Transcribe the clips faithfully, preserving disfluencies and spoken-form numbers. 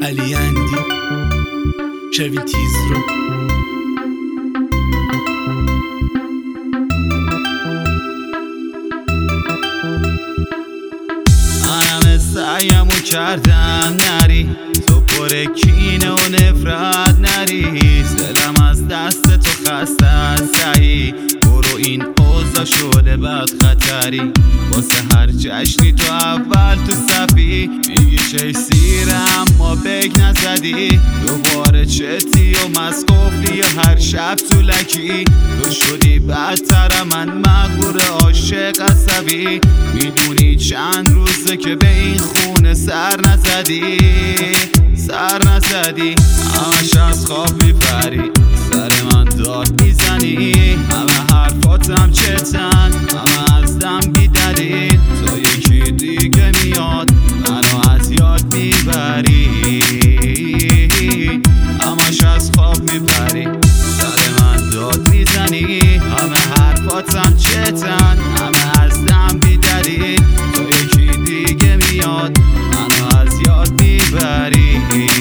علی اندی کوین تیزرو. منم سعیمو کردم نری، تو پر کینه و نفرت نریز. دلم از دست تو خسته از سعی، برو این اوضاع شده بد خطری. واسه هر جشنی تو اول تو صفی، میگی چه سیره اما بگ نزدی. دوباره چتی و مسکوفی و هر شب تو لکی. تو شدی بدتر من مغرور عاشق عصبی. میدونی چند روزه که به این خونه سر نزدی سر نزدی. همش از خواب میپری، سر من داد میزنی. همه حرفاتم چتن، همه از دم بیدری. تا یکی دیگه میاد منو از یاد میبری. همش از خواب میپری، سر من داد میزنی. همه حرفاتم چتن، همه از دم بیدری. تا یکی دیگه میاد منو از یاد میبری.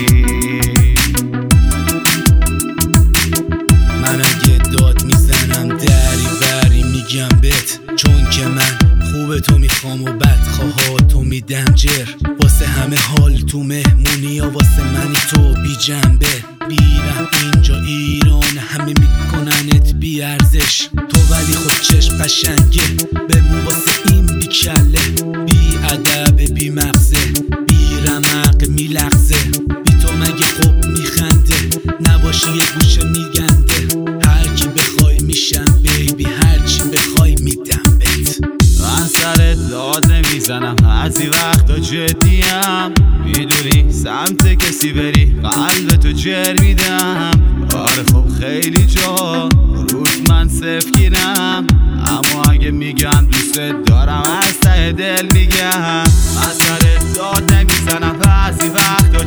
من اگه داد میزنم دری بری میگم بهت، چون که من خوب تو میخوام و بدخواه تو میدم جر. واسه همه حال تو مهمونی یا واسه منی تو بی جنبه. بیرم اینجا ایران، همه میکننت بی ارزش. تو ولی خود چشم قشنگه، بمون واسه این بی کله. بی ادب بی مغزه، بی رمق میلغزه. بی تو مگه خوب میخنده، نباشی یه گوشه میگنده. هر کی بخوای میشم بیبی، هر چی بخوای میدم بهت. من سرت داد نمیزنم، بعضی وقتا جدیم. میدونی سمت کسی بری قلب تو جر میدم. آره خب خیلی جا روز من صفر گیرم، اما اگه میگم دوست دارم از ته دل میگم. من سرت داد نمیزنم، بعضی وقتا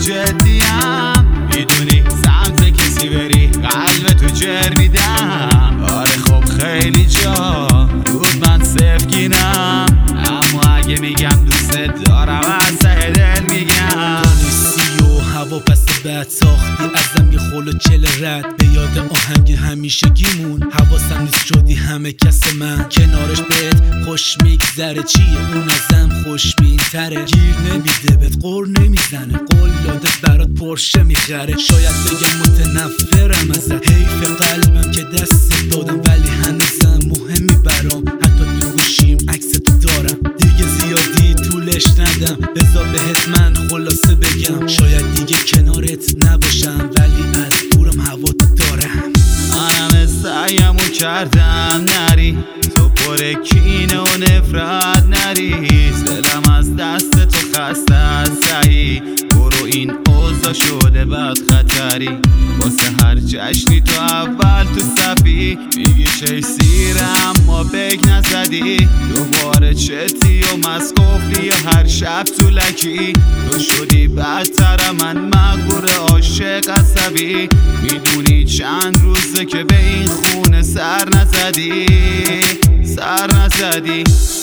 جدیم. میدونی سمت کسی بری قلب تو جر میدم. آره خب خیلی جا روز من صفر گیرم، اما اگه میگم دوست دارم از ته دل میگم. نیستی و هوا پس بد ساختی ازم یه خل و چل رد. به یاد آهنگ همیشگیمون حواسم نیست شدی همه کس من. کنارش بهت خوش میگذره، چیه اون ازم خوشبین تره. گیر نمیده بهت قور نمیزنه، قول یادت برات پرشه میخره. شاید بگم متنفرم ازت، حیف قلبم که دست دادم. ولی هنوزم مهمی برام، حتی تو گوشیم عکس تو دارم. دیگه زیادی طولش ندم، بذار بهت من خلاصه بگم. شاید دیگه کنارت نباشم، ولی از دورم هوا تو دارم. منم سعیمو کردم نری، تو پر کینه و نفرت نریز. دلم از دست تو خسته از سعی، برو این اوضاع شده بد خطری. واسه هر جشنی تو اول تو صفی، میگی چه سیره اما بگ نزدی. دوباره چتی و مسکوفی و هر شب تو لکی. تو شدی بدتر من مغرور عاشق عصبی. میدونی چند روزه که به این خونه سر نزدی سر نزدی.